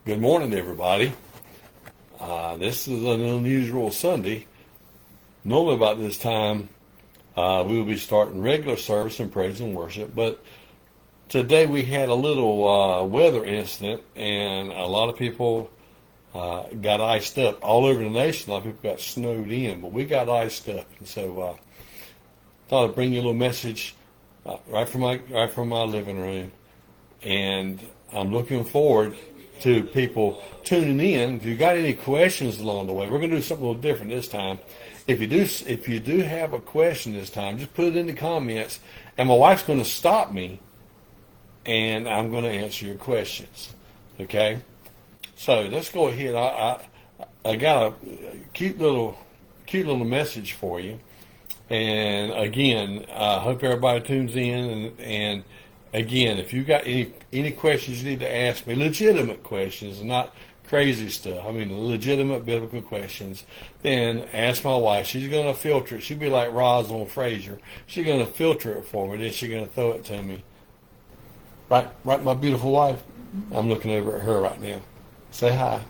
Good morning, everybody. This is an unusual Sunday. Normally about this time, we will be starting regular service and praise and worship, but today we had a little weather incident, and a lot of people got iced up all over the nation. A lot of people got snowed in, but we got iced up, and so thought I'd bring you a little message right from my living room, and I'm looking forward to people tuning in. If you got any questions along the way, we're going to do something a little different this time. If you do have a question this time, just put it in the comments, and my wife's going to stop me, and I'm going to answer your questions. Okay? So let's go ahead. I got a cute little message for you. And again, I hope everybody tunes in. And again, if you got any questions you need to ask me, legitimate questions, not crazy stuff. I mean, legitimate biblical questions. Then ask my wife. She's going to filter it. She'll be like Rosalind Frazier. She's going to filter it for me. Then she's going to throw it to me. Right, my beautiful wife. I'm looking over at her right now. Say hi.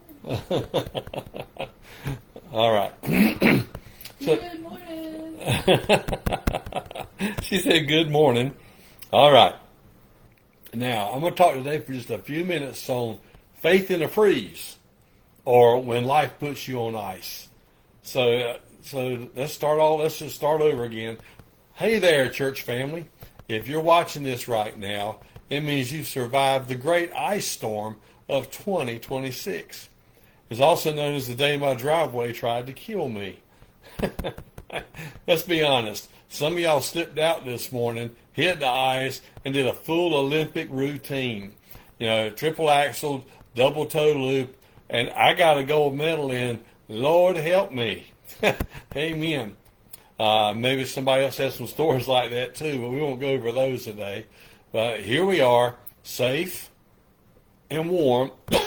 All right. Good morning. She said good morning. All right. Now, I'm going to talk today for just a few minutes on faith in a freeze, or when life puts you on ice. So let's just start over again. Hey there, church family. If you're watching this right now, it means you've survived the great ice storm of 2026. It's also known as the day my driveway tried to kill me. Let's be honest. Some of y'all slipped out this morning, hit the ice, and did a full Olympic routine. You know, triple axel, double toe loop, and I got a gold medal in. Lord help me. Amen. Maybe somebody else has some stories like that too, but we won't go over those today. But here we are, safe and warm,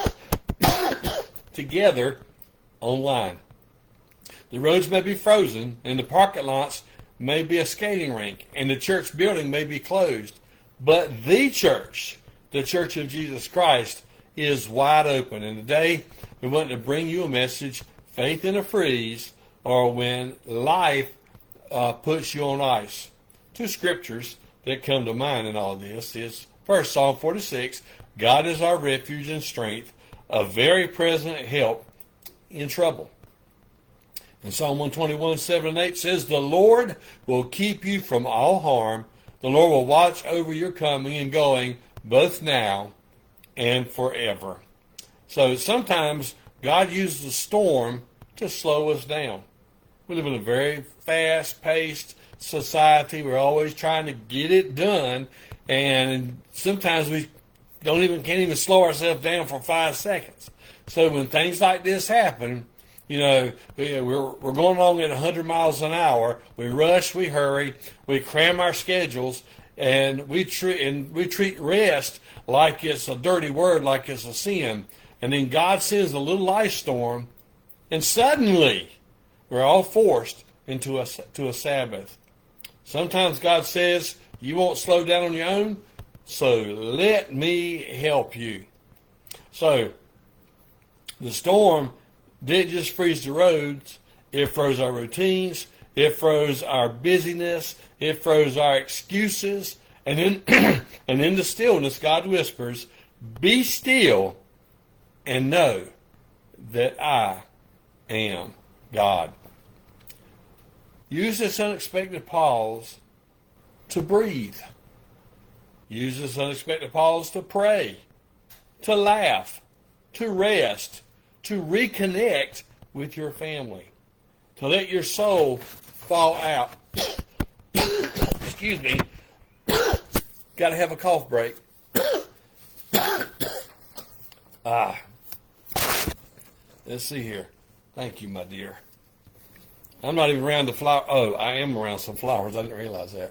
together online. The roads may be frozen, and the parking lots may be a skating rink, and the church building may be closed. But the Church of Jesus Christ, is wide open. And today, we want to bring you a message, faith in a freeze, or when life puts you on ice. Two scriptures that come to mind in all this is, first, Psalm 46, God is our refuge and strength, a very present help in trouble. And Psalm 121, 7 and 8 says, the Lord will keep you from all harm. The Lord will watch over your coming and going, both now and forever. So sometimes God uses a storm to slow us down. We live in a very fast-paced society. We're always trying to get it done, and sometimes we can't even slow ourselves down for 5 seconds. So when things like this happen, you know, we're going along at 100 miles an hour. We rush, we hurry, we cram our schedules, and we treat rest like it's a dirty word, like it's a sin. And then God sends a little ice storm, and suddenly we're all forced into a Sabbath. Sometimes God says, you won't slow down on your own, so let me help you. So the storm didn't just freeze the roads, it froze our routines, it froze our busyness, it froze our excuses, and in the stillness, God whispers, be still and know that I am God. Use this unexpected pause to breathe. Use this unexpected pause to pray, to laugh, to rest, to reconnect with your family, to let your soul fall out. Excuse me. Got to have a cough break. Let's see here. Thank you, my dear. I'm not even around the flower. Oh, I am around some flowers. I didn't realize that.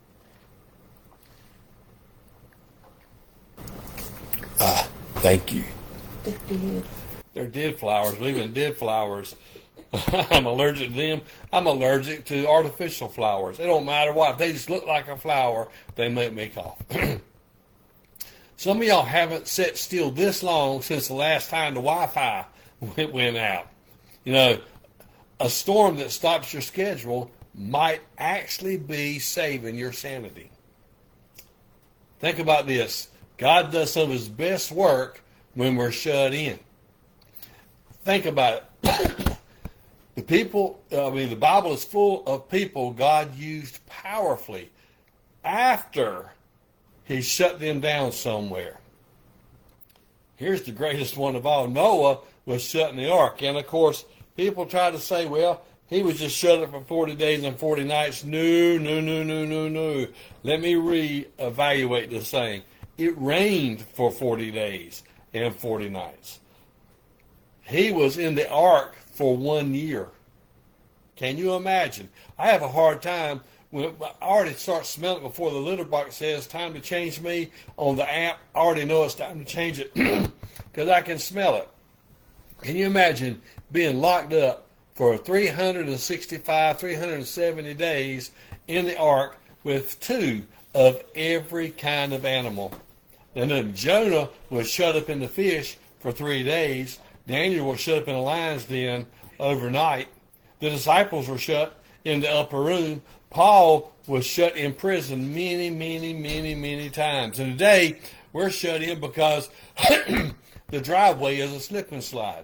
Thank you. They're dead flowers. Leaving dead flowers. I'm allergic to them. I'm allergic to artificial flowers. It don't matter what. If they just look like a flower, they make me cough. Some of y'all haven't sat still this long since the last time the Wi-Fi went out. You know, a storm that stops your schedule might actually be saving your sanity. Think about this. God does some of his best work when we're shut in. Think about it. The Bible is full of people God used powerfully after he shut them down somewhere. Here's the greatest one of all. Noah was shut in the ark. And, of course, people try to say, well, he was just shut up for 40 days and 40 nights. No. Let me reevaluate this thing. It rained for 40 days and 40 nights. He was in the ark for 1 year. Can you imagine? I have a hard time when I already start smelling before the litter box says time to change me on the app. I already know it's time to change it because I can smell it. Can you imagine being locked up for 365, 370 days in the ark with 2 of every kind of animal? And then Jonah was shut up in the fish for 3 days. Daniel was shut up in a lion's den overnight. The disciples were shut in the upper room. Paul was shut in prison many times. And today, we're shut in because the driveway is a slip and slide.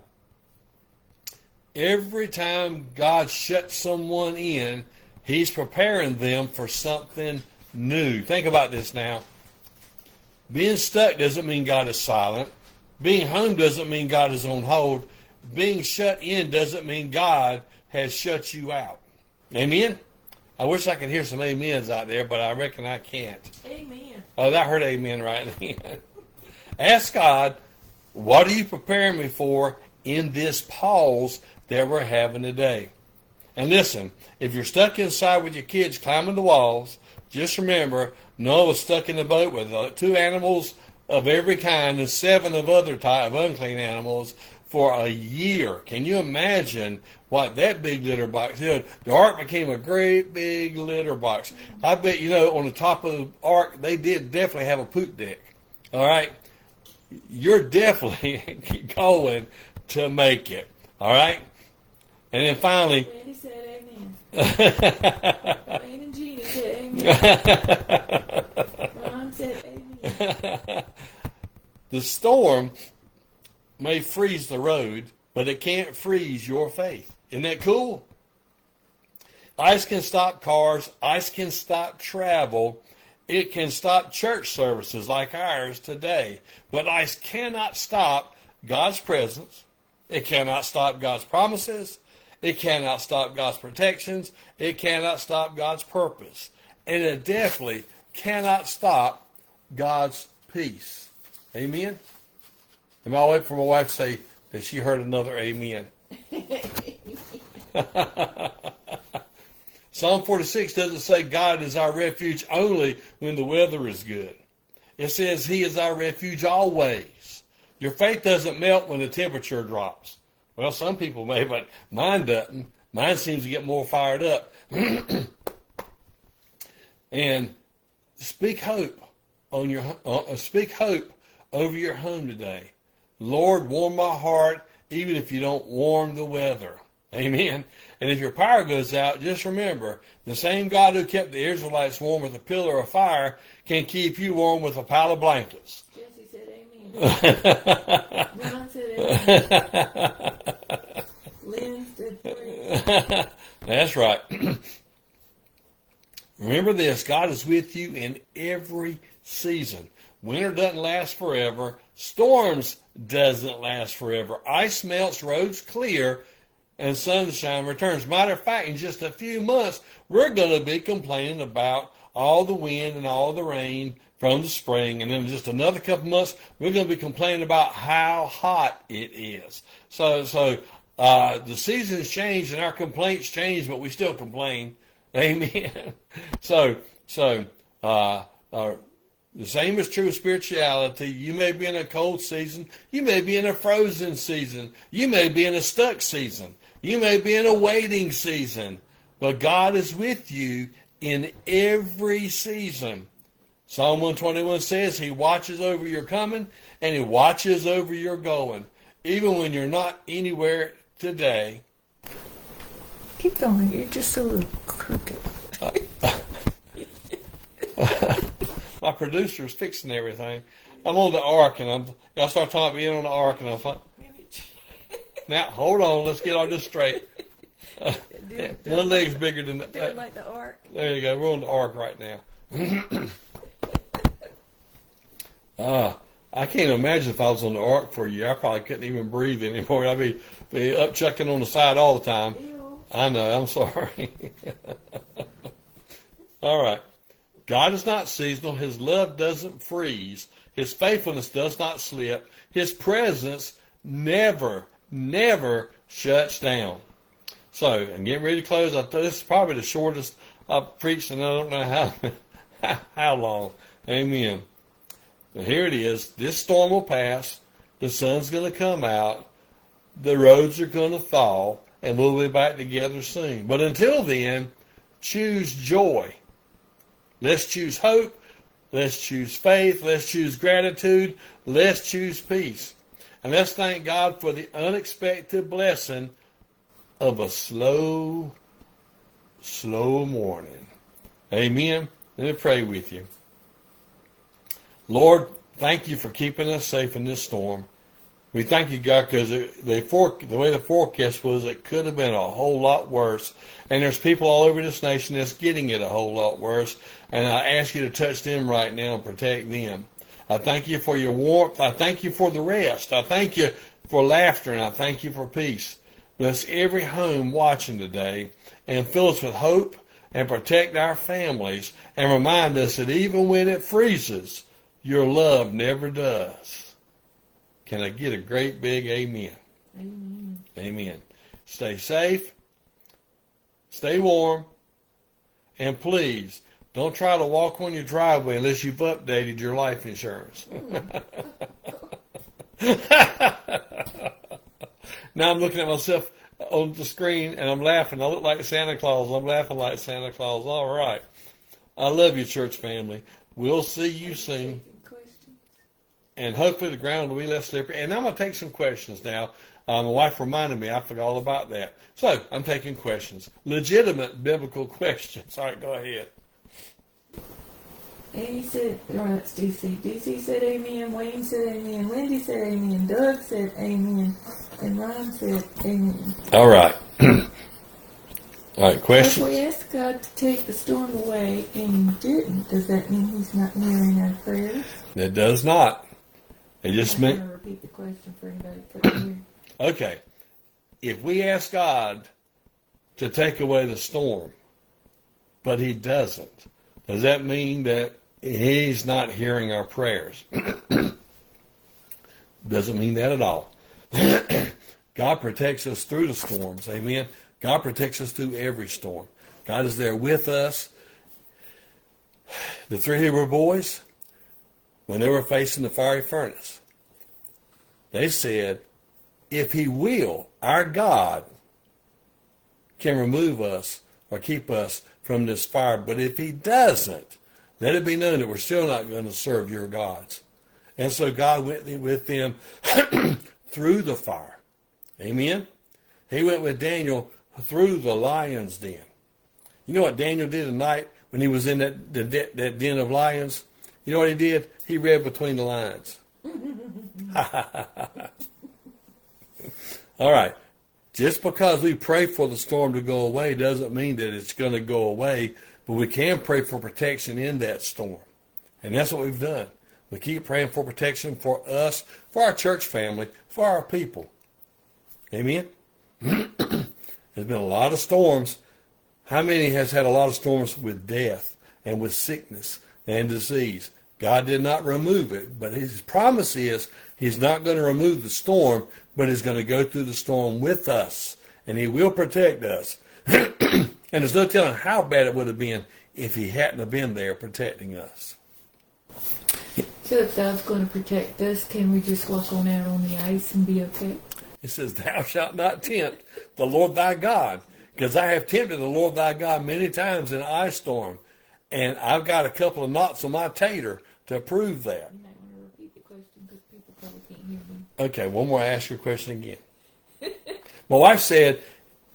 Every time God shuts someone in, he's preparing them for something new. Think about this now. Being stuck doesn't mean God is silent. Being home doesn't mean God is on hold. Being shut in doesn't mean God has shut you out. Amen? I wish I could hear some amens out there, but I reckon I can't. Amen. Oh, I heard amen right then. Ask God, what are you preparing me for in this pause that we're having today? And listen, if you're stuck inside with your kids climbing the walls, just remember, Noah was stuck in the boat with 2 animals of every kind and 7 of other type of unclean animals for a year. Can you imagine what that big litter box did? The ark became a great big litter box. I bet, on the top of the ark, they did definitely have a poop deck. All right? You're definitely going to make it. All right? And then finally... Randy said amen. Wayne and Jeannie said amen. Ron said amen. The storm may freeze the road, but it can't freeze your faith. Isn't that cool? Ice can stop cars. Ice can stop travel. It can stop church services like ours today. But ice cannot stop God's presence. It cannot stop God's promises. It cannot stop God's protections. It cannot stop God's purpose. And it definitely cannot stop God's peace. Amen? And I'll wait for my wife to say that she heard another amen. Psalm 46 doesn't say God is our refuge only when the weather is good. It says he is our refuge always. Your faith doesn't melt when the temperature drops. Well, some people may, but mine doesn't. Mine seems to get more fired up. And speak hope speak hope over your home today. Lord, warm my heart, even if you don't warm the weather. Amen. And if your power goes out, just remember, the same God who kept the Israelites warm with a pillar of fire can keep you warm with a pile of blankets. Jesse said amen. Ron said amen. Lynn said praise. That's right. Remember this, God is with you in every season. Winter doesn't last forever. Storms doesn't last forever. Ice melts, roads clear, and sunshine returns. Matter of fact, in just a few months, we're going to be complaining about all the wind and all the rain from the spring. And then in just another couple months, we're going to be complaining about how hot it is. So the seasons change and our complaints change, but we still complain. Amen. The same is true of spirituality. You may be in a cold season. You may be in a frozen season. You may be in a stuck season. You may be in a waiting season. But God is with you in every season. Psalm 121 says he watches over your coming and he watches over your going. Even when you're not anywhere today. Keep going. You're just a little crooked. My producer's fixing everything. I'm on the ark, and y'all start talking about being on the ark, and I'm like, now, hold on, let's get all this straight. One leg's bigger than Do it like the ark. There you go, we're on the ark right now. I can't imagine if I was on the ark for a year. I probably couldn't even breathe anymore. I'd be up chucking on the side all the time. Ew. I know, I'm sorry. All right. God is not seasonal. His love doesn't freeze. His faithfulness does not slip. His presence never shuts down. So, and getting ready to close, this is probably the shortest I've preached, and I don't know how long. Amen. But here it is. This storm will pass. The sun's going to come out. The roads are going to thaw, and we'll be back together soon. But until then, choose joy. Let's choose hope. Let's choose faith. Let's choose gratitude. Let's choose peace. And let's thank God for the unexpected blessing of a slow morning. Amen. Let me pray with you. Lord, thank you for keeping us safe in this storm. We thank you, God, because the way the forecast was, it could have been a whole lot worse. And there's people all over this nation that's getting it a whole lot worse. And I ask you to touch them right now and protect them. I thank you for your warmth. I thank you for the rest. I thank you for laughter, and I thank you for peace. Bless every home watching today and fill us with hope and protect our families and remind us that even when it freezes, your love never does. Can I get a great big amen? Amen. Amen. Stay safe, stay warm, and please don't try to walk on your driveway unless you've updated your life insurance. Now I'm looking at myself on the screen and I'm laughing. I look like Santa Claus. I'm laughing like Santa Claus. All right. I love you, church family. We'll see you soon. And hopefully the ground will be less slippery. And I'm going to take some questions now. My wife reminded me I forgot all about that. So I'm taking questions. Legitimate biblical questions. All right, go ahead. Amy said, or that's DC. DC said amen. Wayne said amen. Wendy said amen. Doug said amen. And Ron said amen. All right. All right, If questions? we asked God to take the storm away and he didn't, does that mean he's not hearing our prayers? It does not. It just I'm meant, going to repeat the question for anybody that couldn't hear. okay, if we ask God to take away the storm, but he doesn't, does that mean that he's not hearing our prayers? Doesn't mean that at all. God protects us through the storms. Amen. God protects us through every storm. God is there with us. The three Hebrew boys, when they were facing the fiery furnace, they said, if he will, our God can remove us or keep us from this fire. But if he doesn't, let it be known that we're still not going to serve your gods. And so God went with them through the fire. Amen. He went with Daniel through the lion's den. You know what Daniel did at night when he was in that den of lions? You know what he did? He read between the lines. All right. Just because we pray for the storm to go away doesn't mean that it's going to go away, but we can pray for protection in that storm. And that's what we've done. We keep praying for protection for us, for our church family, for our people. Amen? There's been a lot of storms. How many has had a lot of storms with death and with sickness and disease? God did not remove it, but his promise is he's not going to remove the storm, but he's going to go through the storm with us, and he will protect us. And there's no telling how bad it would have been if he hadn't have been there protecting us. So if God's going to protect us, can we just walk on out on the ice and be okay? It says, thou shalt not tempt the Lord thy God, because I have tempted the Lord thy God many times in an ice storm, And I've got a couple of knots on my tater to prove that. You might want to repeat the question because people probably can't hear me. Okay, one more. Ask your question again. My wife said,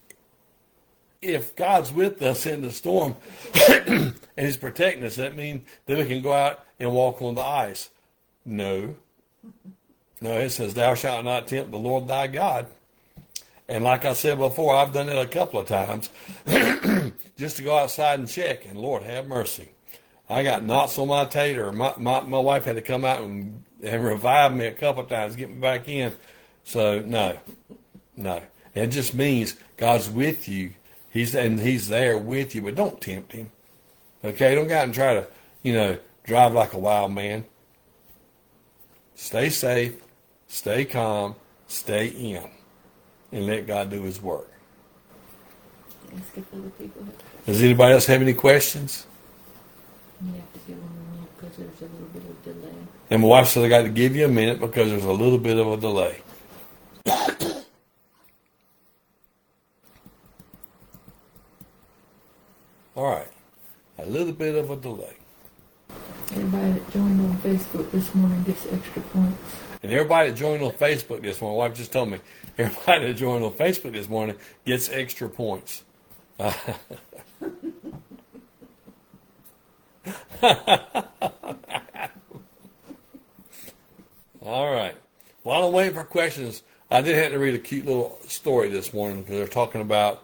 if God's with us in the storm and He's protecting us, that means that we can go out and walk on the ice. No. No, it says, thou shalt not tempt the Lord thy God. And like I said before, I've done it a couple of times just to go outside and check. And Lord, have mercy. I got knots on my tater. My wife had to come out and revive me a couple of times, get me back in. So, no. It just means God's with you. He's there with you, but don't tempt Him. Okay? Don't go out and try to, drive like a wild man. Stay safe, stay calm, stay in, and let God do His work. Ask if other people have. Does anybody else have any questions? You have to give them a minute because there's a little bit of delay. And my wife said I got to give you a minute because there's a little bit of a delay. All right. A little bit of a delay. Everybody that joined on Facebook this morning gets extra points. And everybody that joined on Facebook this morning, my wife just told me, everybody that joined on Facebook this morning gets extra points. All right. While I'm waiting for questions, I did have to read a cute little story this morning because they're talking about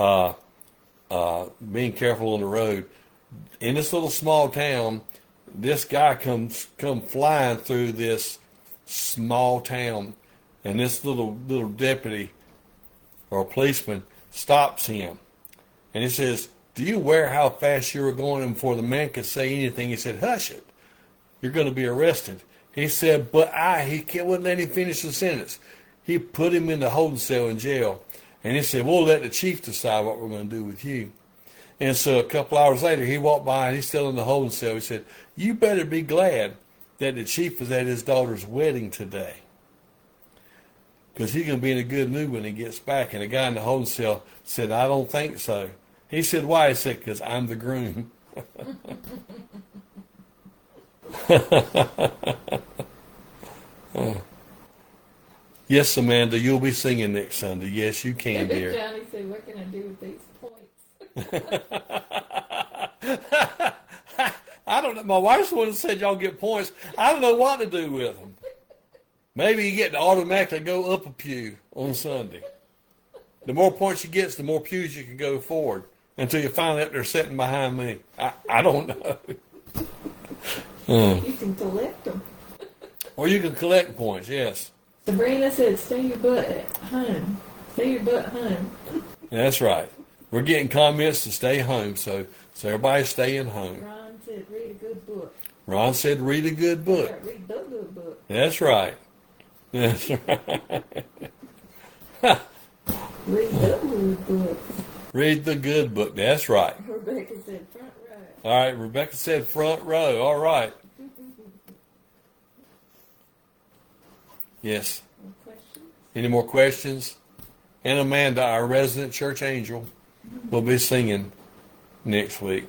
being careful on the road. In this little small town, this guy come flying through this small town, and this little deputy or policeman stops him, and he says, "Do you aware how fast you were going?" And before the man could say anything, he said, "Hush it, you're going to be arrested." He said, he wouldn't let him finish the sentence. He put him in the holding cell in jail, and he said, "We'll let the chief decide what we're going to do with you." And so a couple hours later, he walked by, and he's still in the holding cell. He said, "You better be glad that the chief was at his daughter's wedding today, because he's going to be in a good mood when he gets back." And the guy in the holding cell said, "I don't think so." He said, "Why?" He said, "Because I'm the groom." Yes, Amanda, you'll be singing next Sunday. Yes, you can, dear. Johnny said, "What can I do with these points?" I don't know. My wife's the one that said y'all get points. I don't know what to do with them. Maybe you get to automatically go up a pew on Sunday. The more points you get, the more pews you can go forward until you finally up there sitting behind me. I don't know. You can collect them. Or you can collect points, yes. Sabrina said, "Stay your butt at home. Stay your butt home." That's right. We're getting comments to stay home, so everybody's staying home. Ron said, "Read a good book." Ron said, "Read a good book." Yeah, read the good book. That's right. That's right. Read the good book. Read the good book. That's right. Rebecca said, "Front row." All right. Rebecca said, "Front row." All right. Yes. Any questions? Any more questions? And Amanda, our resident church angel, will be singing next week.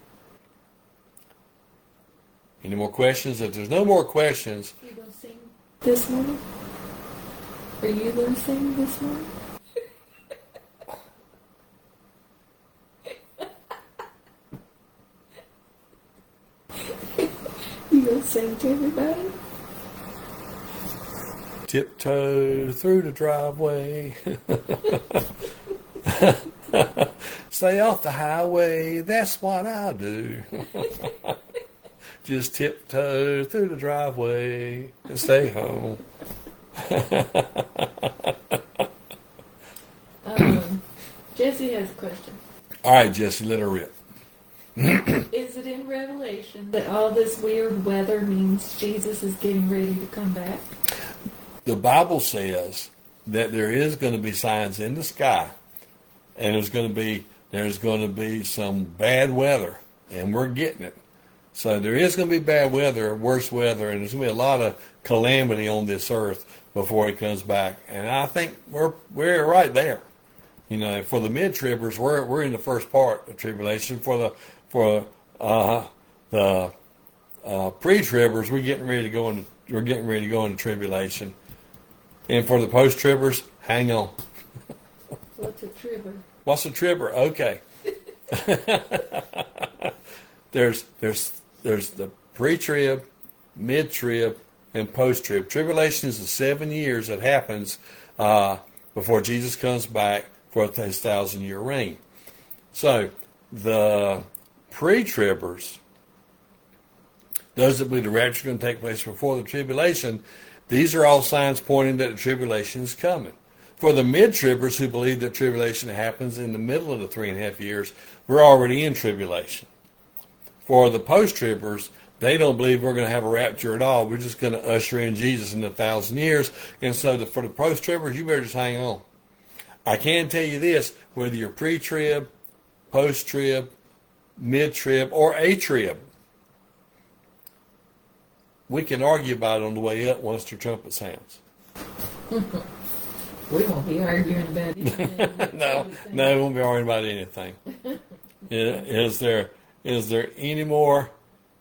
Any more questions? If there's no more questions, You gonna sing this morning? Are you gonna sing this morning? You gonna sing to everybody? tiptoe through the driveway. Stay off the highway, that's what I do. Just tiptoe through the driveway and stay home. Jesse has a question. All right, Jesse, let her rip. Is it in Revelation that all this weird weather means Jesus is getting ready to come back? The Bible says that there is going to be signs in the sky, and there's going to be some bad weather, and we're getting it. So there is going to be bad weather, worse weather, and there's going to be a lot of calamity on this earth before he comes back. And I think we're right there. You know, for the mid-tribbers, we're in the first part of tribulation. For The pre-tribbers, we're getting ready to go into tribulation, and for the post-tribbers, hang on. What's a tribber? What's a tribber? Okay. there's the pre-trib, mid-trib, and post-trib. Tribulation is the 7 years that happens before Jesus comes back for his 1,000-year reign. So the pre-tribbers, those that believe the rapture is going to take place before the tribulation, these are all signs pointing that the tribulation is coming. For the mid-tribbers who believe that tribulation happens in the middle of the 3.5 years, we're already in tribulation. For the post-tribbers, they don't believe we're going to have a rapture at all. We're just going to usher in Jesus in 1,000 years. And so for the post-tribbers, you better just hang on. I can tell you this, whether you're pre-trib, post-trib, mid-trib, or a-trib, we can argue about it on the way up once the trumpet sounds. We won't be arguing about it. No, we won't be arguing about anything. Is there any more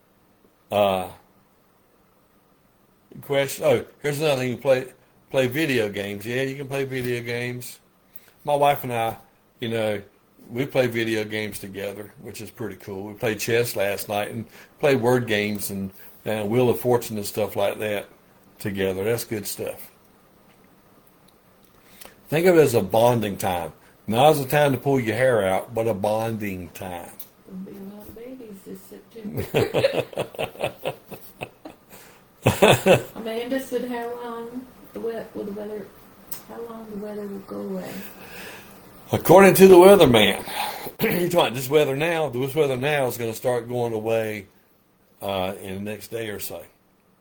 questions? Oh, here's another thing. You play video games. Yeah, you can play video games. My wife and I, we play video games together, which is pretty cool. We played chess last night and played word games and Wheel of Fortune and stuff like that together. That's good stuff. Think of it as a bonding time. Not as a time to pull your hair out, but a bonding time. There'll be a lot of babies this September. Amanda said how long the weather will go away. According to the weatherman, you're talking this weather now. This weather now is going to start going away in the next day or so.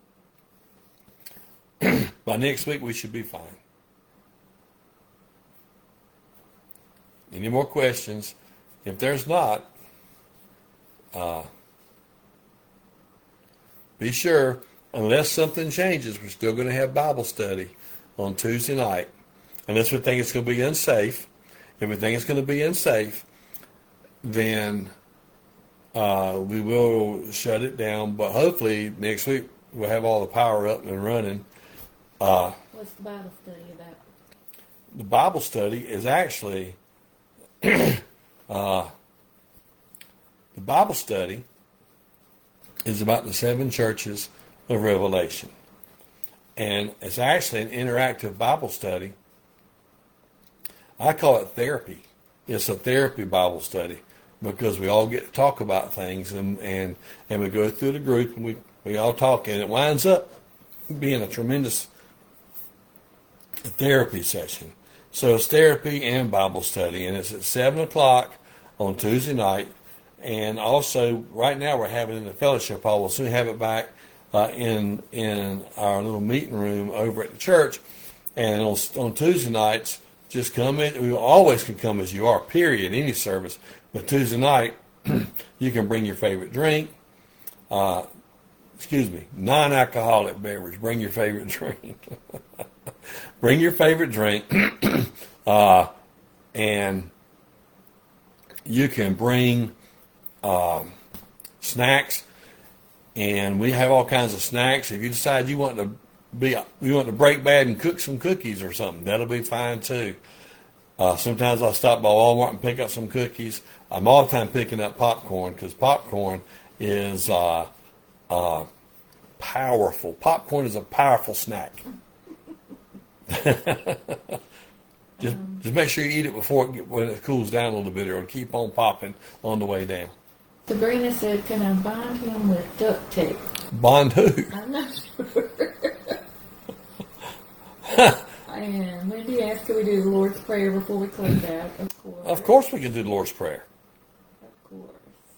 By next week, we should be fine. Any more questions? If there's not, be sure, unless something changes, we're still going to have Bible study on Tuesday night. Unless we think it's going to be unsafe. If we think it's going to be unsafe, then we will shut it down. But hopefully next week we'll have all the power up and running. What's the Bible study about? The Bible study is actually... the Bible study is about the 7 churches of Revelation. And it's actually an interactive Bible study. I call it therapy. It's a therapy Bible study because we all get to talk about things and we go through the group and we all talk, and it winds up being a tremendous therapy session. So it's therapy and Bible study, and it's at 7 o'clock on Tuesday night. And also, right now we're having it in the fellowship hall. We'll soon have it back in our little meeting room over at the church. And on Tuesday nights, just come in. We always can come as you are, period, any service. But Tuesday night, you can bring your favorite drink. Non-alcoholic beverage. Bring your favorite drink. Bring your favorite drink, and you can bring snacks, and we have all kinds of snacks. If you decide you want to break bad and cook some cookies or something, that'll be fine too. Sometimes I'll stop by Walmart and pick up some cookies. I'm all the time picking up popcorn because popcorn is powerful. Popcorn is a powerful snack. just make sure you eat it when it cools down a little bit, or it'll keep on popping on the way down. Sabrina said, "Can I bond him with duct tape?" Bond who? I'm not sure. And Wendy asked, "Can we do the Lord's Prayer before we close out?" Of course. Of course, we can do the Lord's Prayer. Of course.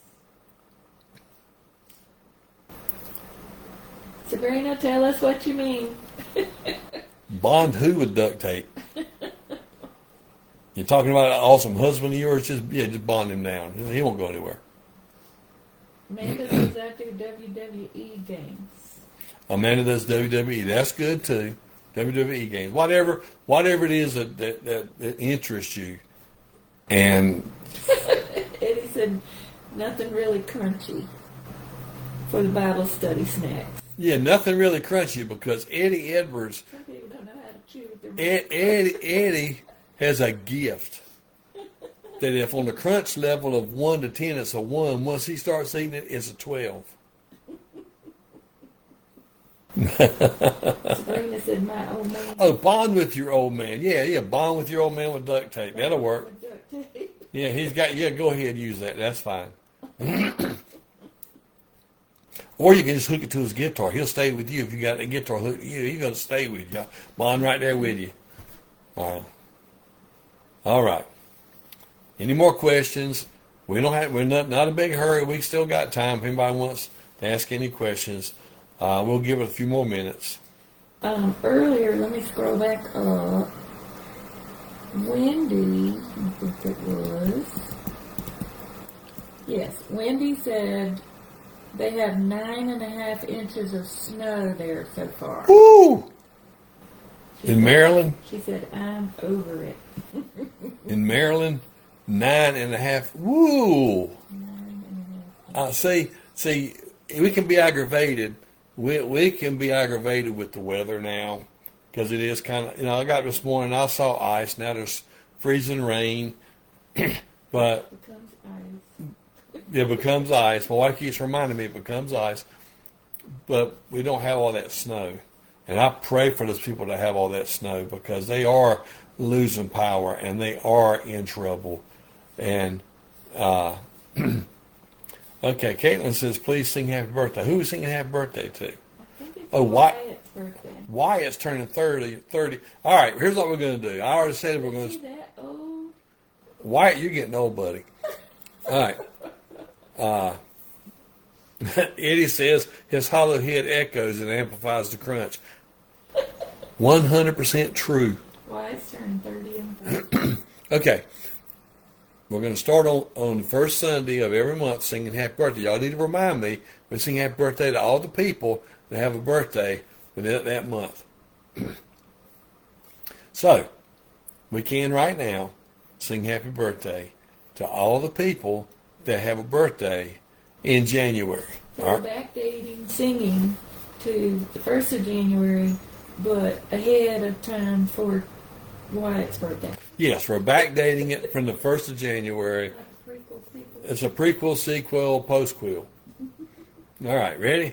Sabrina, tell us what you mean. Bond who with duct tape? You're talking about an awesome husband of yours? Just bond him down. He won't go anywhere. Amanda does that do WWE games. Amanda does WWE. That's good too. WWE games. Whatever it is that interests you. And Eddie said, Nothing really crunchy for the Bible study snacks. Yeah, nothing really crunchy because Eddie Edwards, Some people don't know how to chew with their mouth. Eddie has a gift that if on the crunch level of 1 to 10 it's a 1, once he starts eating it, it's a 12. Sabrina said, my old man. Oh, bond with your old man. Yeah, bond with your old man with duct tape. That'll work. with duct tape. Yeah, go ahead and use that. That's fine. Or you can just hook it to his guitar. He'll stay with you if you got the guitar hooked to you. He's going to stay with you. Bond right there with you. All right. Any more questions? We're not a big hurry. We still got time. If anybody wants to ask any questions, we'll give it a few more minutes. Earlier, let me scroll back up. Wendy, I think it was. Yes, Wendy said they have 9.5 inches of snow there so far. Woo! In Maryland? She said, I'm over it. In Maryland, 9.5. Woo! 9.5. See, we can be aggravated. We can be aggravated with the weather now because it is kind of, I got this morning, I saw ice. Now there's freezing rain, but It becomes ice. it becomes ice. My wife keeps reminding me it becomes ice, but we don't have all that snow. And I pray for those people that have all that snow because they are losing power and they are in trouble. And, okay, Caitlin says, please sing happy birthday. Who is singing happy birthday to? I think it's Oh, Wyatt's birthday. Wyatt's turning 30. All right, here's what we're going to do. I already said we're going Is he to... that old? Wyatt, you're getting old, buddy. All right. Eddie says his hollow head echoes and amplifies the crunch. 100% true. Wyatt's turning 30 and 30. Okay. We're going to start on the first Sunday of every month singing happy birthday. Y'all need to remind me we sing happy birthday to all the people that have a birthday within that month. So, we can right now sing happy birthday to all the people that have a birthday in January. So All we're right? backdating singing to the 1st of January, but ahead of time for Wyatt's birthday. Yes, we're backdating it from the 1st of January. Like a prequel, sequel. It's a prequel, sequel, postquel. All right, ready?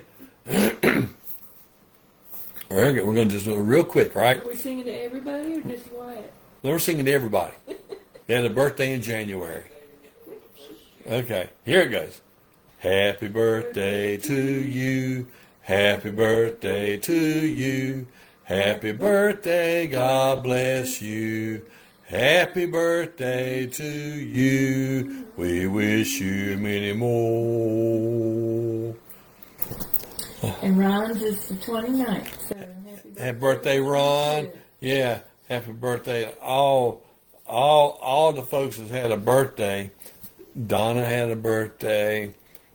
All right, we're going to just do it real quick, right? Are we singing to everybody or just Wyatt? We're singing to everybody. They had a birthday in January. Okay, here it goes. Happy birthday to you. Happy birthday to you. Happy birthday, God bless you. Happy birthday to you. We wish you many more. And Ron's is the 29th. So Happy birthday, Ron. Yeah, happy birthday to all the folks that had a birthday. Donna had a birthday.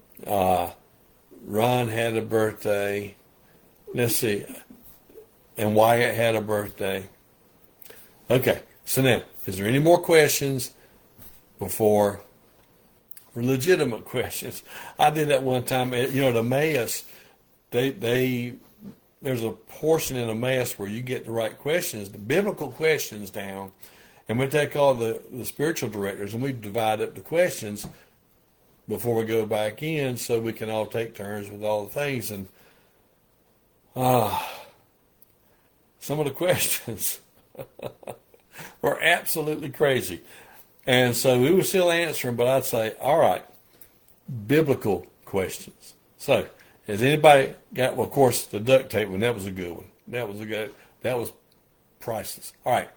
Ron had a birthday. Let's see. And Wyatt had a birthday. Okay, so now, is there any more questions before legitimate questions? I did that one time. The Emmaus, there's a portion in Emmaus where you get the right questions, the biblical questions down, and we take all the spiritual directors and we divide up the questions before we go back in so we can all take turns with all the things. And some of the questions were absolutely crazy. And so we were still answering, but I'd say, all right, biblical questions. So, has anybody got, well, of course, the duct tape one, that was a good one. That was priceless. All right.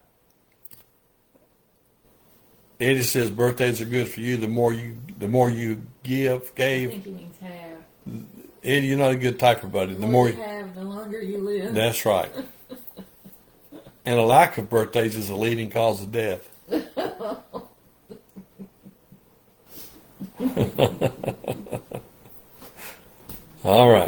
Eddie says birthdays are good for you. The more you gave. I think he means have. Eddie, you're not a good typer, buddy. The more you have, the longer you live. That's right. And a lack of birthdays is a leading cause of death. All right.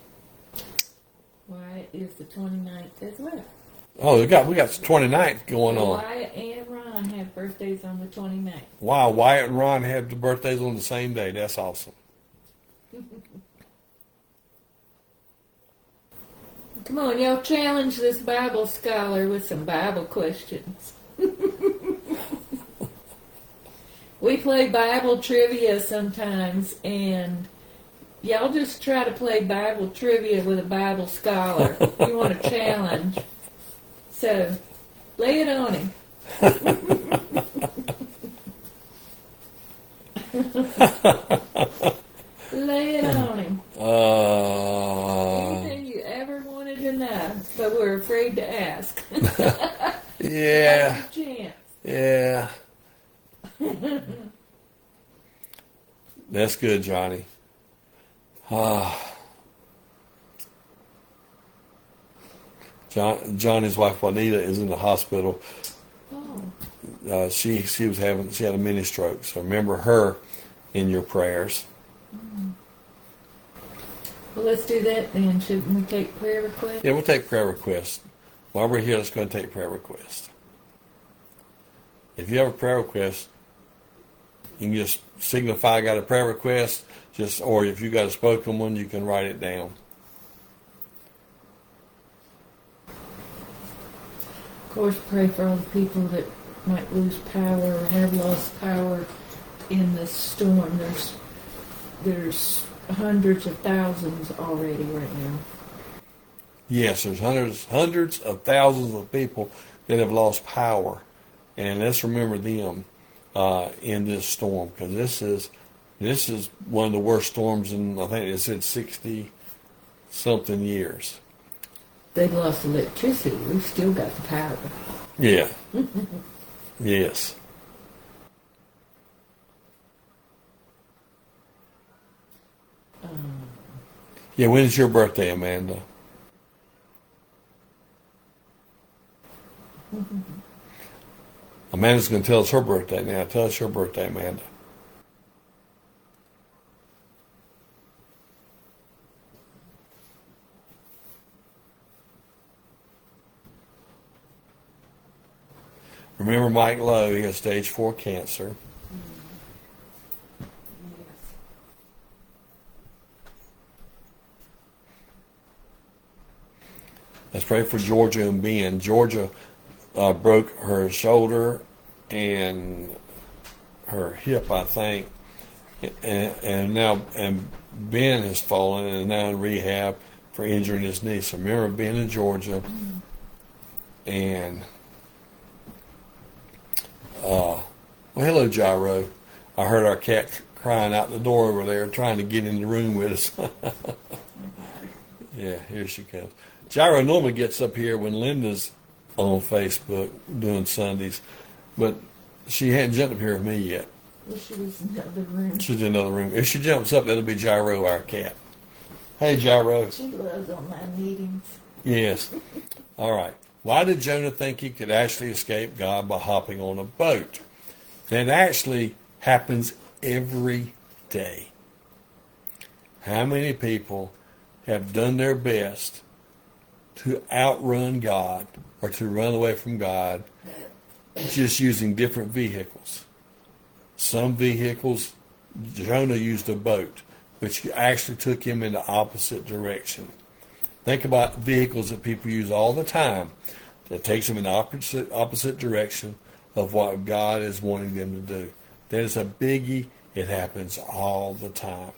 Wyatt is the 29th as well. Oh, we got the 29th going on. Wyatt and Ron have birthdays on the 29th. Wow, Wyatt and Ron had the birthdays on the same day. That's awesome. Come on, y'all challenge this Bible scholar with some Bible questions. We play Bible trivia sometimes, and y'all just try to play Bible trivia with a Bible scholar. You want a challenge. So, lay it on him. Lay it on him. Anything you ever wanted to know, but we're afraid to ask. Yeah. Now's your chance. Yeah. That's good, Johnny. Johnny's wife Juanita is in the hospital. Oh. She had a mini stroke. So remember her in your prayers. Well, let's do that then. Shouldn't we take prayer requests? Yeah, we'll take prayer requests. While we're here, let's go and take prayer requests. If you have a prayer request, you can just signify I got a prayer request, or if you got a spoken one, you can write it down. Of course, pray for all the people that might lose power or have lost power in this storm. There's hundreds of thousands already right now. Yes, there's hundreds of thousands of people that have lost power, and let's remember them in this storm, because this is one of the worst storms in, I think it said 60 something years. They've lost electricity. We've still got the power. Yeah. Yes. Yeah, when is your birthday, Amanda? Amanda's going to tell us her birthday now. Tell us your birthday, Amanda. Remember Mike Lowe, he has stage 4 cancer. Let's pray for Georgia and Ben. Georgia broke her shoulder and her hip, I think, and Ben has fallen and is now in rehab for injuring his knee. So remember Ben in Georgia, and well, hello, Gyro. I heard our cat crying out the door over there, trying to get in the room with us. Yeah, here she comes. Gyro normally gets up here when Linda's on Facebook doing Sundays, but she hadn't jumped up here with me yet. Well, she was in the other room. She's in another room. If she jumps up, that'll be Gyro, our cat. Hey, Gyro. She loves online meetings. Yes. All right. Why did Jonah think he could actually escape God by hopping on a boat? That actually happens every day. How many people have done their best to outrun God or to run away from God just using different vehicles? Some vehicles, Jonah used a boat, which actually took him in the opposite direction. Think about vehicles that people use all the time that takes them in the opposite direction of what God is wanting them to do. That is a biggie. It happens all the time.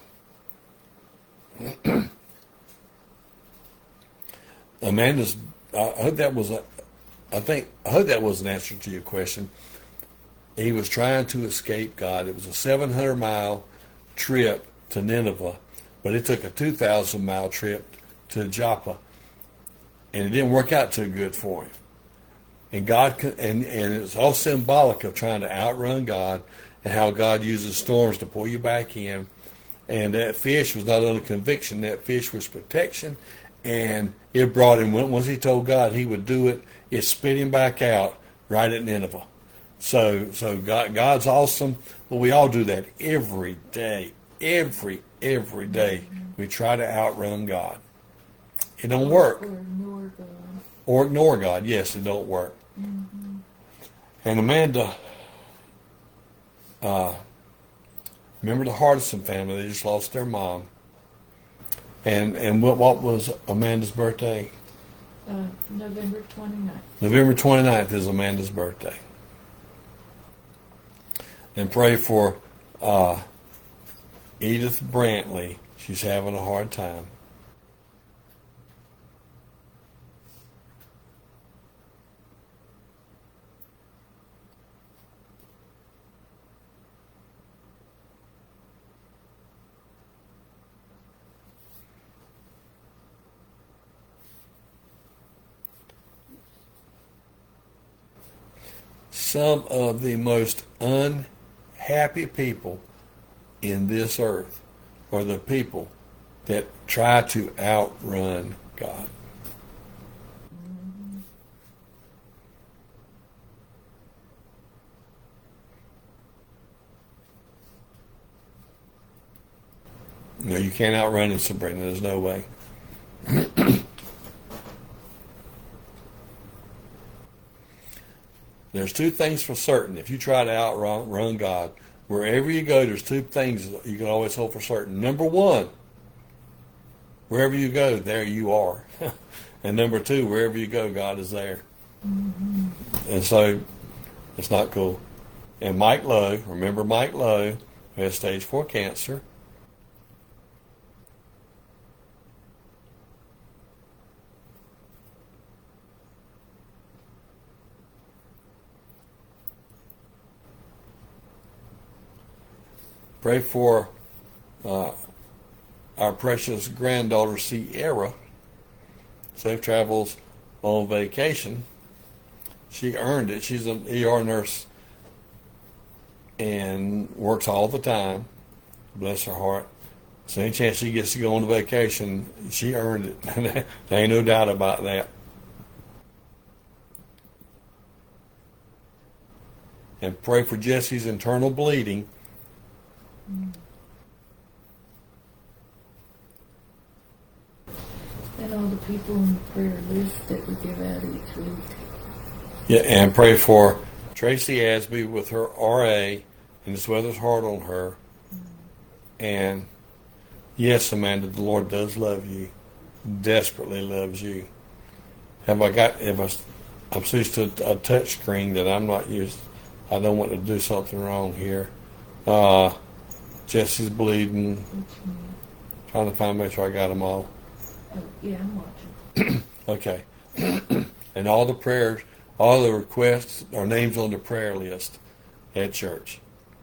Amanda's. I hope that was an answer to your question. He was trying to escape God. It was a 700-mile trip to Nineveh, but it took a 2,000-mile trip to Joppa, and it didn't work out too good for him. And God, and it's all symbolic of trying to outrun God, and how God uses storms to pull you back in. And that fish was not under conviction. That fish was protection, and it brought him. Once he told God he would do it, it spit him back out right at Nineveh. So God's awesome, but we all do that every day. Every day we try to outrun God. It don't work. Or ignore God. Or ignore God. Yes, it don't work. Mm-hmm. And Amanda, Remember the Hardison family? They just lost their mom. And what was Amanda's birthday? November 29th. November 29th is Amanda's birthday. And pray for Edith Brantley. She's having a hard time. Some of the most unhappy people in this earth are the people that try to outrun God. No, you can't outrun him, Sabrina. There's no way. There's two things for certain. If you try to outrun God, wherever you go, there's two things you can always hold for certain. Number one, wherever you go, there you are. And number two, wherever you go, God is there. Mm-hmm. And so, it's not cool. And Mike Lowe, remember Mike Lowe, who has stage 4 cancer. Pray for our precious granddaughter, Sierra. Safe travels on vacation. She earned it. She's an ER nurse and works all the time. Bless her heart. So any chance she gets to go on vacation, she earned it. There ain't no doubt about that. And pray for Jesse's internal bleeding. And all the people on the prayer list that we give out each week. Yeah, and pray for Tracy Asby with her RA, and this weather's hard on her. And yes, Amanda, the Lord does love you, desperately loves you. I'm so used to a touch screen that I'm not used. I don't want to do something wrong here. Jesse's bleeding. Trying to make sure I got them all. Oh, yeah, I'm watching. Okay. And all the prayers, all the requests are names on the prayer list at church.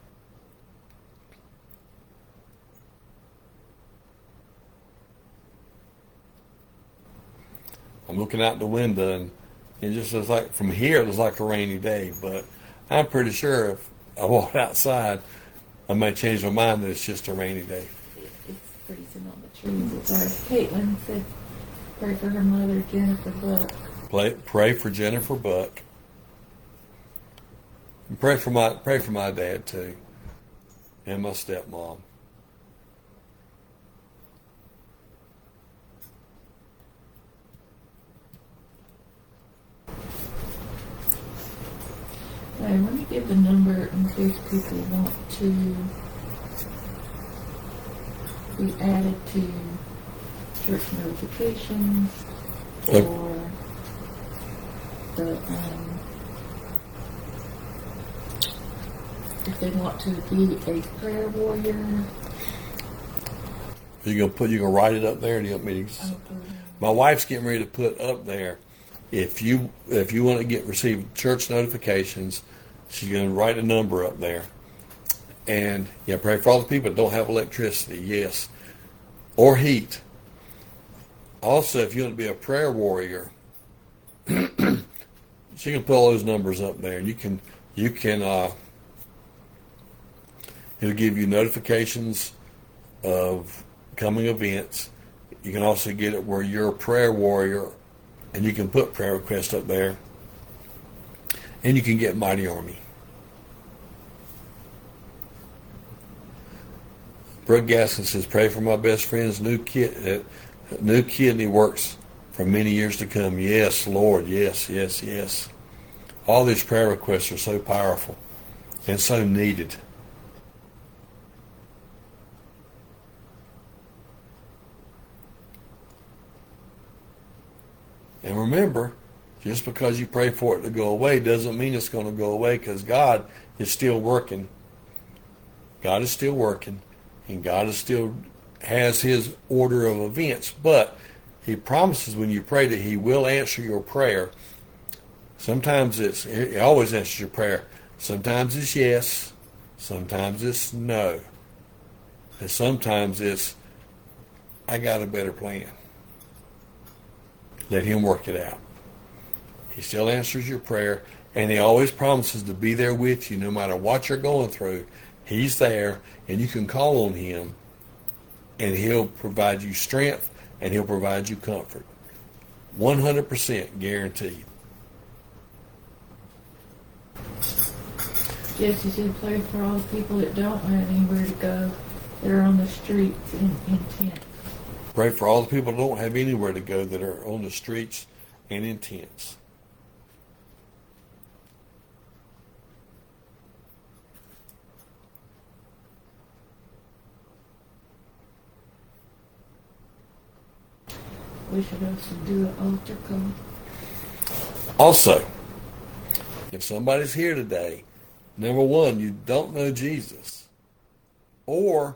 I'm looking out the window, and it just looks like, from here, it looks like a rainy day, but I'm pretty sure if I walk outside, I might change my mind that it's just a rainy day. It's freezing on the trees. It's ours. Caitlin said, pray for her mother, Jennifer Buck. Pray for Jennifer Buck. And pray for my dad too, and my stepmom. Let me give the number in case people want to be added to church notifications or the if they want to be a prayer warrior. You gonna write it up there? And you want me to? My wife's getting ready to put up there. If you want to receive church notifications, she's going to write a number up there. And yeah, pray for all the people that don't have electricity, yes, or heat. Also, if you want to be a prayer warrior, she can put all those numbers up there, and you can it'll give you notifications of coming events. You can also get it where you're a prayer warrior, and you can put prayer requests up there. And you can get Mighty Army. Brooke Gaskin says, pray for my best friend's new kidney works for many years to come. Yes, Lord, yes, yes, yes. All these prayer requests are so powerful and so needed. And remember, just because you pray for it to go away doesn't mean it's going to go away, because God is still working. God is still working, and God is still has his order of events. But he promises when you pray that he will answer your prayer. Sometimes he always answers your prayer. Sometimes it's yes. Sometimes it's no. And sometimes it's, I got a better plan. Let him work it out. He still answers your prayer, and he always promises to be there with you no matter what you're going through. He's there, and you can call on him, and he'll provide you strength, and he'll provide you comfort. 100% guaranteed. Jesse said, pray for all the people that don't have anywhere to go, that are on the streets in tents. Pray for all the people that don't have anywhere to go, that are on the streets and in tents. We should also do an altar call. Also, if somebody's here today, number one, you don't know Jesus, or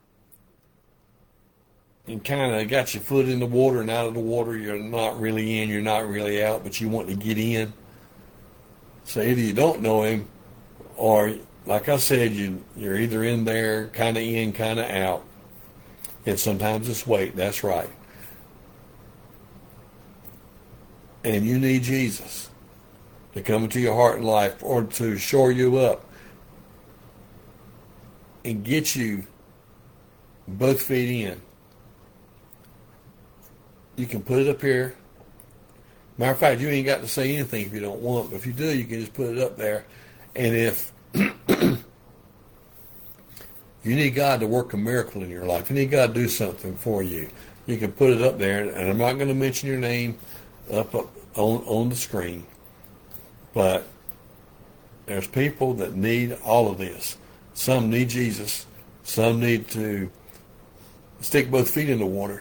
you kind of got your foot in the water and out of the water, you're not really in, you're not really out, but you want to get in. So either you don't know him, or like I said, you're either in there, kind of in, kind of out. And sometimes it's wait, that's right. And you need Jesus to come into your heart and life, or to shore you up and get you both feet in. You can put it up here. Matter of fact, you ain't got to say anything if you don't want, but if you do, you can just put it up there. And if you need God to work a miracle in your life, you need God to do something for you, you can put it up there. And I'm not going to mention your name up on the screen, but there's people that need all of this. Some need Jesus. Some need to stick both feet in the water.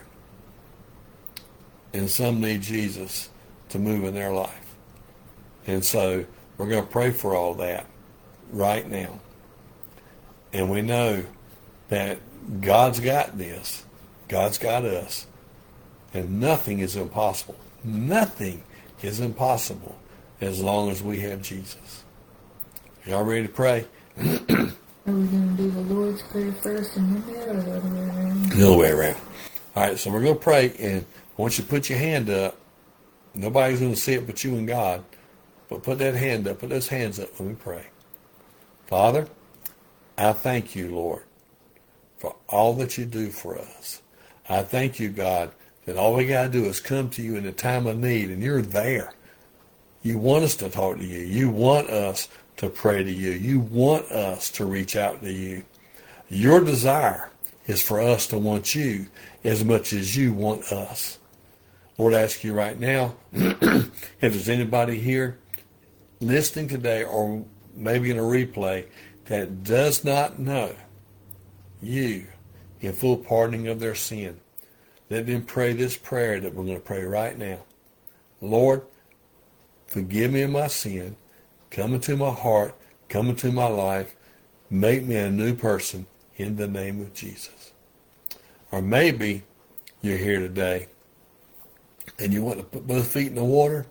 And some need Jesus to move in their life. And so we're going to pray for all that right now. And we know that God's got this. God's got us. And nothing is impossible. Nothing is impossible as long as we have Jesus. Y'all ready to pray? Are we going to do the Lord's Prayer first and then that, or the other way around? The other way around. All right, so we're going to pray, and once you put your hand up, nobody's going to see it but you and God, but put that hand up, put those hands up when we pray. Father, I thank you, Lord, for all that you do for us. I thank you, God, that all we got to do is come to you in a time of need, and you're there. You want us to talk to you. You want us to pray to you. You want us to reach out to you. Your desire is for us to want you as much as you want us. Lord, I ask you right now, if there's anybody here listening today, or maybe in a replay, that does not know you in full pardoning of their sin, let them pray this prayer that we're going to pray right now. Lord, forgive me of my sin. Come into my heart. Come into my life. Make me a new person in the name of Jesus. Or maybe you're here today and you want to put both feet in the water.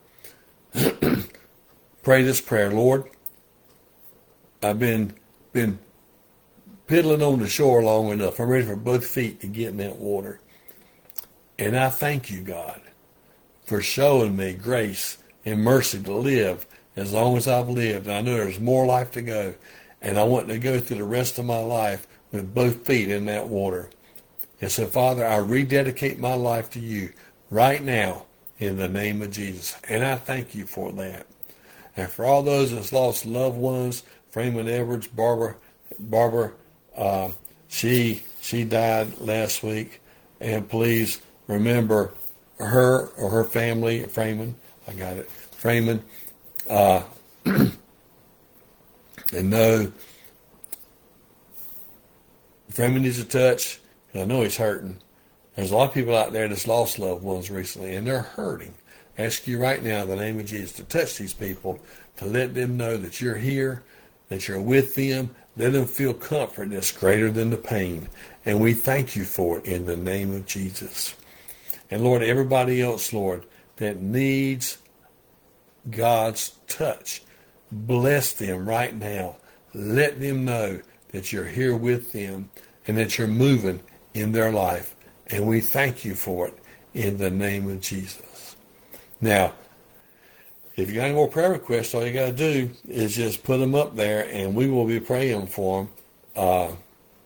Pray this prayer. Lord, I've been piddling on the shore long enough. I'm ready for both feet to get in that water. And I thank you, God, for showing me grace and mercy to live as long as I've lived. I know there's more life to go, and I want to go through the rest of my life with both feet in that water. And so, Father, I rededicate my life to you right now in the name of Jesus. And I thank you for that. And for all those that's lost loved ones, Freeman Edwards, Barbara, she died last week. And please remember her or her family, Freeman, I got it, Freeman, and know Freeman needs a touch. I know he's hurting. There's a lot of people out there that's lost loved ones recently, and they're hurting. ask you right now in the name of Jesus to touch these people, to let them know that you're here, that you're with them. Let them feel comfort that's greater than the pain. And we thank you for it in the name of Jesus. And Lord, everybody else, Lord, that needs God's touch, bless them right now. Let them know that you're here with them and that you're moving in their life. And we thank you for it in the name of Jesus. Now, if you got any more prayer requests, all you got to do is just put them up there, and we will be praying for them.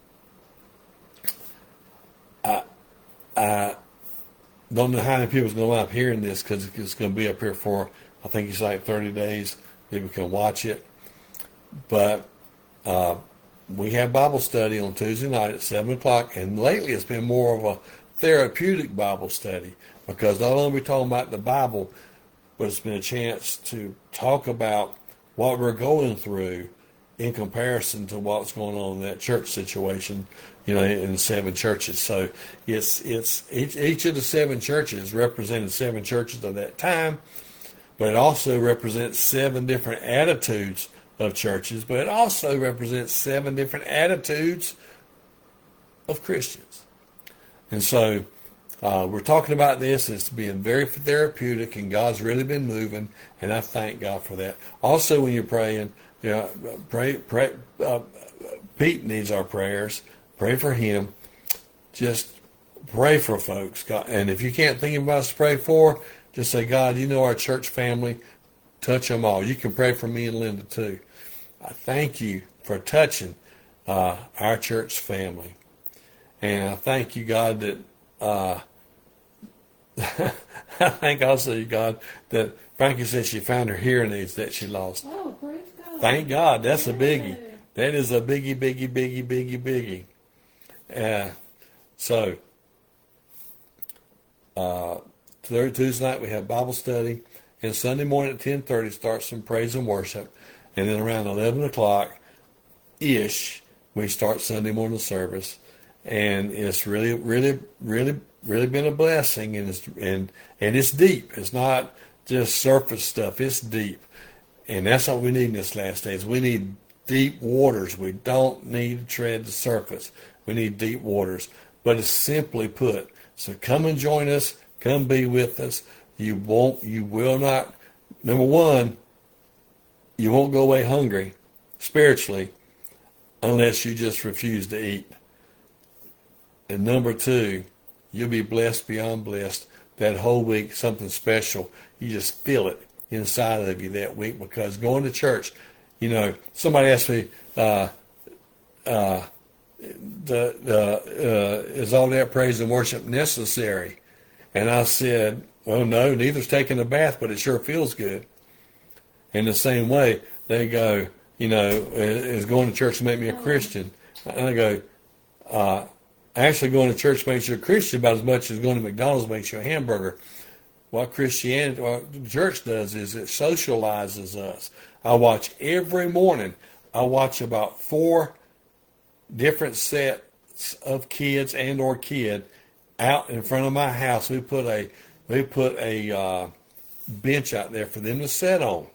I don't know how many people's going to wind up hearing this because it's going to be up here for, I think it's like 30 days. People can watch it. But we have Bible study on Tuesday night at 7 o'clock, and lately it's been more of a therapeutic Bible study because not only are we talking about the Bible, but it's been a chance to talk about what we're going through in comparison to what's going on in that church situation, in the 7 churches. So it's each of the 7 churches represented 7 churches of that time, but it also represents 7 different attitudes of churches, but it also represents 7 different attitudes of Christians. And so we're talking about this. It's being very therapeutic, and God's really been moving, and I thank God for that. Also, when you're praying, pray. Pete needs our prayers. Pray for him. Just pray for folks. God, and if you can't think of anybody else to pray for, just say, God, you know our church family. Touch them all. You can pray for me and Linda too. I thank you for touching our church family. And I thank you, God, that I thank also, God, that Frankie said she found her hearing aids that she lost. Oh, praise God. Thank God. That's a biggie. That is a biggie. So, Tuesday night we have Bible study, and Sunday morning at 10:30 starts some praise and worship, and then around 11 o'clock-ish we start Sunday morning service, and it's really been a blessing, and it's deep. It's not just surface stuff. It's deep, and that's what we need in this last days. We need deep waters. We don't need to tread the surface. We need deep waters. But it's simply put. So come and join us. Come be with us. You will not, number one, you won't go away hungry spiritually unless you just refuse to eat. And number two, you'll be blessed beyond blessed that whole week, something special. You just feel it inside of you that week because going to church, somebody asked me, is all that praise and worship necessary? And I said, well, no, neither's taking a bath, but it sure feels good. In the same way, they go, is going to church to make me a Christian? And I go, actually going to church makes you a Christian about as much as going to McDonald's makes you a hamburger. What the church does is it socializes us. I watch every morning. I watch about 4 different sets of kids and or kid out in front of my house. We put a bench out there for them to sit on,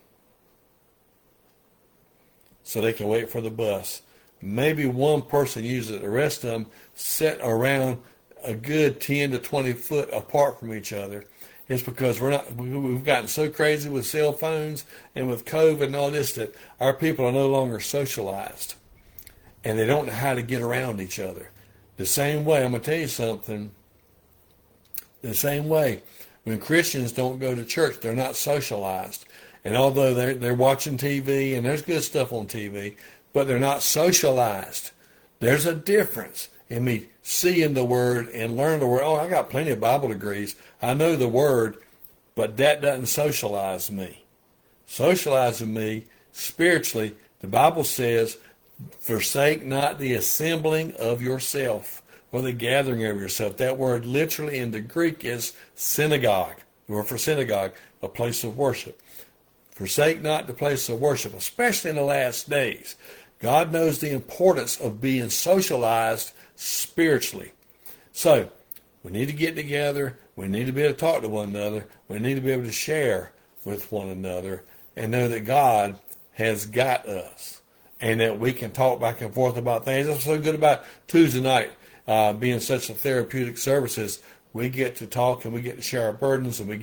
so they can wait for the bus. Maybe one person uses it. The rest of them sit around a good 10 to 20 foot apart from each other. It's because we've gotten so crazy with cell phones and with COVID and all this that our people are no longer socialized. And they don't know how to get around each other. The same way, I'm going to tell you something. The same way, when Christians don't go to church, they're not socialized. And although they're watching TV, and there's good stuff on TV, but they're not socialized. There's a difference in me seeing the Word and learning the Word. Oh, I got plenty of Bible degrees. I know the Word, but that doesn't socialize me. Socializing me spiritually, the Bible says, forsake not the assembling of yourself, or the gathering of yourself. That word literally in the Greek is synagogue. The word for synagogue, a place of worship. Forsake not the place of worship, especially in the last days. God knows the importance of being socialized spiritually. So, We need to get together. We need to be able to talk to one another. We need to be able to share with one another and know that God has got us and that we can talk back and forth about things. That's so good about Tuesday night being such a therapeutic services. We get to talk and we get to share our burdens and we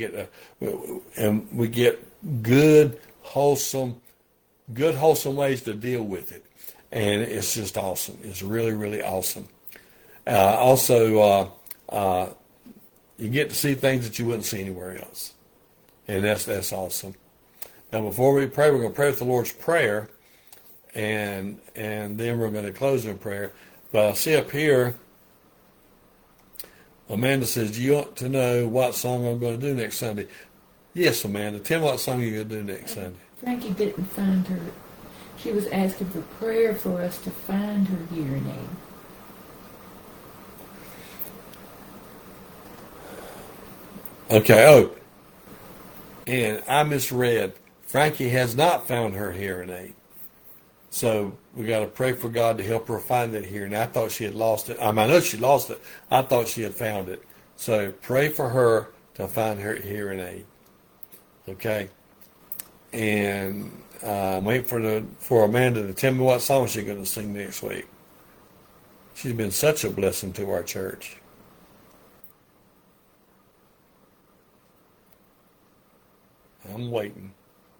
get good, wholesome ways to deal with it. And it's just awesome. It's really, really awesome. Also, you get to see things that you wouldn't see anywhere else. And that's awesome. Now, before we pray, we're going to pray with the Lord's Prayer, and then we're going to close in prayer. But I see up here, Amanda says, do you want to know what song I'm going to do next Sunday? Yes, Amanda. Tell me what song you're going to do next Sunday. Frankie didn't find her. She was asking for prayer for us to find her hearing aid. Okay, and I misread. Frankie has not found her hearing aid. So we got to pray for God to help her find that hearing. I thought she had lost it. I know she lost it. I thought she had found it. So pray for her to find her hearing aid. Okay? And I'm waiting for Amanda to tell me what song she's going to sing next week. She's been such a blessing to our church. I'm waiting.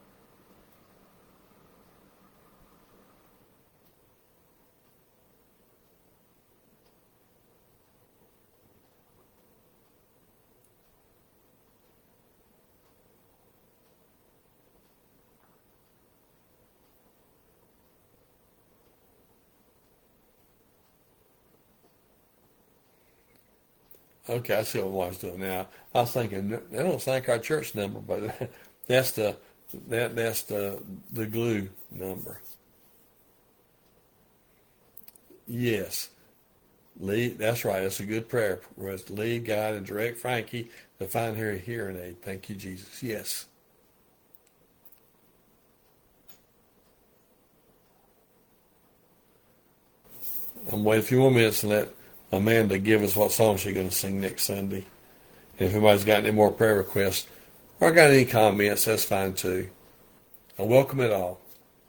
Okay, I see what my wife's doing now. I was thinking they don't think our church number, but that's the glue number. Yes, lead. That's right. That's a good prayer. Was to lead, guide, and direct Frankie to find her hearing aid. Thank you, Jesus. Yes. I'm waiting a few more minutes and let Amanda give us what song she's going to sing next Sunday. And if anybody's got any more prayer requests or got any comments, that's fine too. I welcome it all.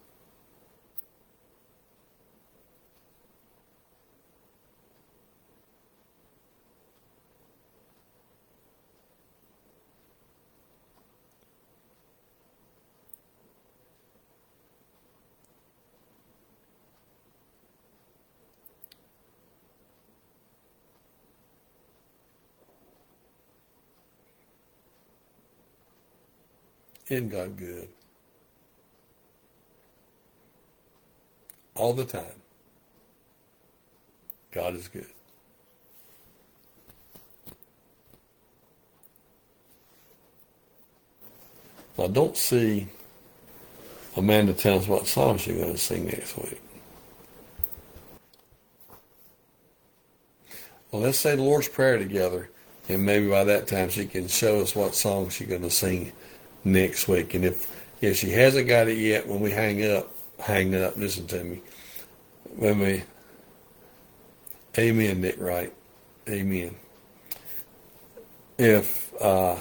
Isn't God good? All the time. God is good. I don't see Amanda tell us what song she's going to sing next week. Well, let's say the Lord's Prayer together, and maybe by that time she can show us what song she's going to sing next week. And if she hasn't got it yet, when we hang up, listen to me. Amen, Nick Wright. Amen. If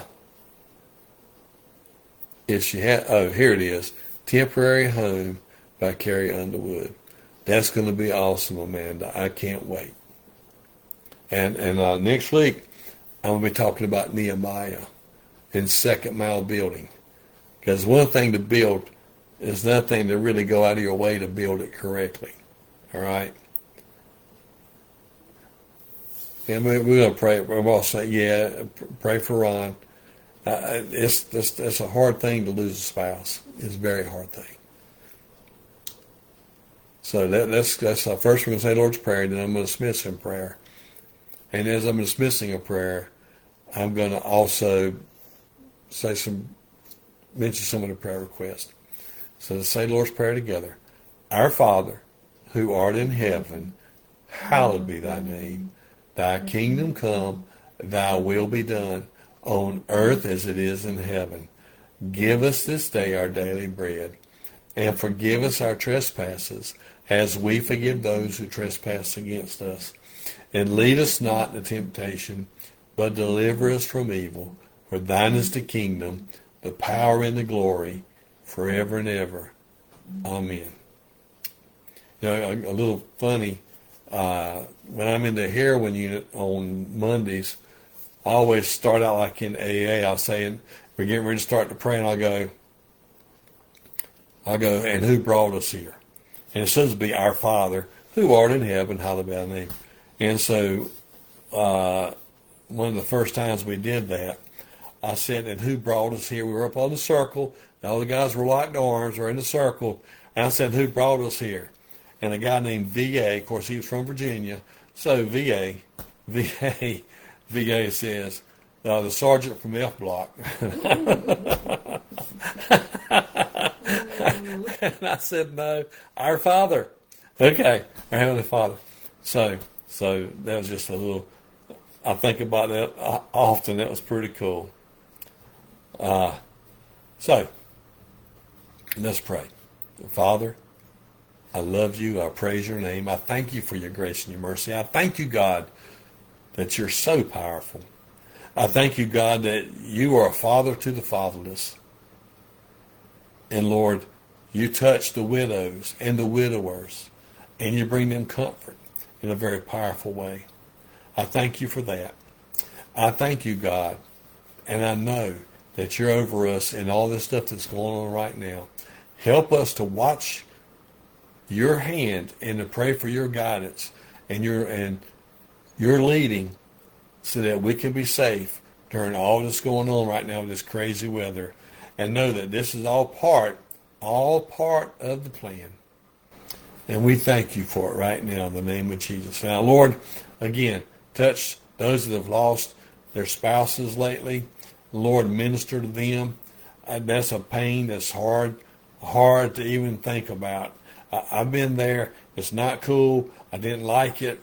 she had, here it is, Temporary Home by Carrie Underwood. That's going to be awesome, Amanda. I can't wait. And next week, I'm going to be talking about Nehemiah and Second Mile building. Because one thing to build is nothing to really go out of your way to build it correctly. All right? And we're going to pray. We're all saying, pray for Ron. It's a hard thing to lose a spouse. It's a very hard thing. So that's first we're going to say Lord's Prayer, then I'm going to dismiss in prayer. And as I'm dismissing a prayer, I'm going to also mention some of the prayer requests. So let's say Lord's Prayer together. Our Father, who art in heaven, hallowed be thy name. Thy kingdom come, thy will be done, on earth as it is in heaven. Give us this day our daily bread, and forgive us our trespasses, as we forgive those who trespass against us. And lead us not into temptation, but deliver us from evil. For thine is the kingdom, the power, and the glory, forever and ever. Amen. You know, a little funny, when I'm in the heroin unit on Mondays, I always start out like in AA. I'll say, we're getting ready to start to pray, and I'll go, and who brought us here? And it's supposed to be our Father, who art in heaven, hallowed be thy name. And so, one of the first times we did that, I said, and who brought us here? We were up on the circle. All the guys were locked arms, were in the circle. And I said, who brought us here? And a guy named VA, of course, he was from Virginia. So VA says, the sergeant from F Block. And I said, no, our Father. Okay, our Heavenly Father. So that was just a little, I think about that often. That was pretty cool. So, let's pray. Father, I love you. I praise your name. I thank you for your grace and your mercy. I thank you, God, that you're so powerful. I thank you, God, that you are a father to the fatherless. And Lord, you touch the widows and the widowers, and you bring them comfort in a very powerful way. I thank you for that. I thank you, God, and I know that you're over us and all this stuff that's going on right now. Help us to watch your hand and to pray for your guidance and your leading so that we can be safe during all that's going on right now with this crazy weather, and know that this is all part of the plan. And we thank you for it right now in the name of Jesus. Now, Lord, again, touch those that have lost their spouses lately. Lord, minister to them. That's a pain that's hard to even think about. I've been there. It's not cool. I didn't like it.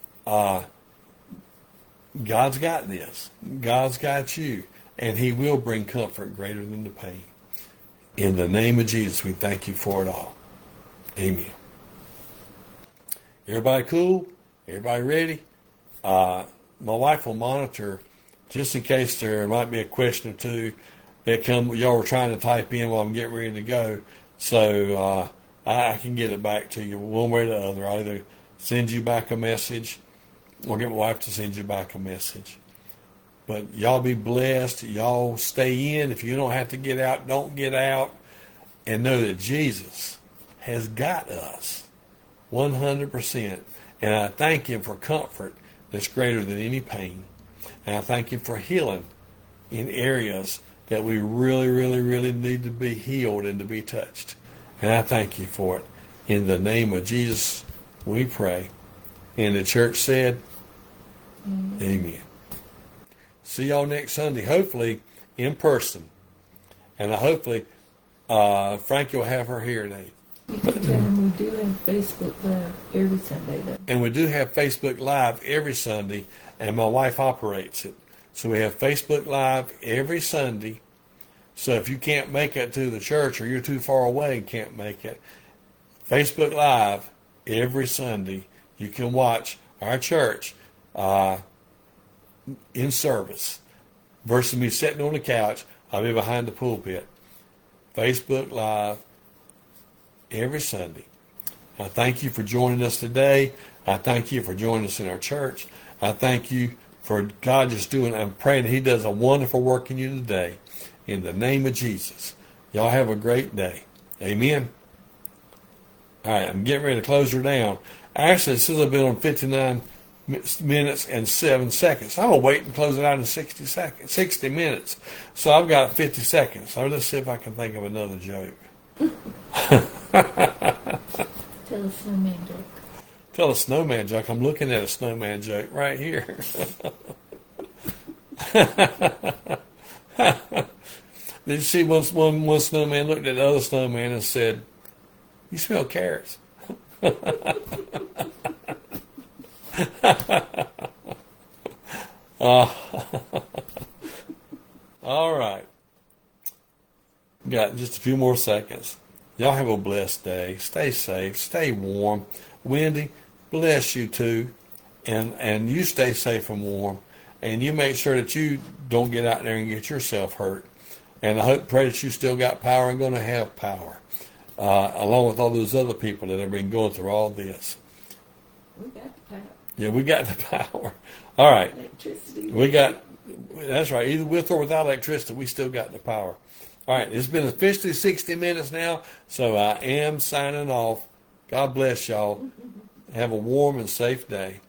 God's got this. God's got you. And he will bring comfort greater than the pain. In the name of Jesus, we thank you for it all. Amen. Everybody cool? Everybody ready? My wife will monitor just in case there might be a question or two that y'all were trying to type in while I'm getting ready to go. So I can get it back to you one way or the other. I'll either send you back a message or get my wife to send you back a message. But y'all be blessed. Y'all stay in. If you don't have to get out, don't get out. And know that Jesus has got us 100%. And I thank him for comfort that's greater than any pain. And I thank him for healing in areas that we really, really, really need to be healed and to be touched. And I thank you for it. In the name of Jesus, we pray. And the church said, Amen. See y'all next Sunday, hopefully in person. And hopefully Frankie will have her hearing aid. You can tell them we do have Facebook Live every Sunday, though. And we do have Facebook Live every Sunday, and my wife operates it. So we have Facebook Live every Sunday. So if you can't make it to the church or you're too far away and can't make it, Facebook Live every Sunday, you can watch our church in service. Versus me sitting on the couch, I'll be behind the pulpit. Facebook Live every Sunday. I thank you for joining us today. I thank you for joining us in our church. I thank you for God just doing, I'm praying that he does a wonderful work in you today. In the name of Jesus. Y'all have a great day. Amen. All right, I'm getting ready to close her down. Actually, it says I've been on 59 minutes and 7 seconds. I'm going to wait and close it out in 60 minutes. So I've got 50 seconds. So let's see if I can think of another joke. Tell a snowman joke. Tell a snowman joke. I'm looking at a snowman joke right here. Did you see one snowman looked at the other snowman and said, "You smell carrots." All right. Got just a few more seconds. Y'all have a blessed day. Stay safe. Stay warm. Wendy, bless you too. And you stay safe and warm. and you make sure that you don't get out there and get yourself hurt. And I pray that you still got power and going to have power, along with all those other people that have been going through all this. We got the power. Yeah, we got the power. All right. Electricity. That's right. Either with or without electricity, we still got the power. All right. It's been officially 60 minutes now, so I am signing off. God bless y'all. Have a warm and safe day.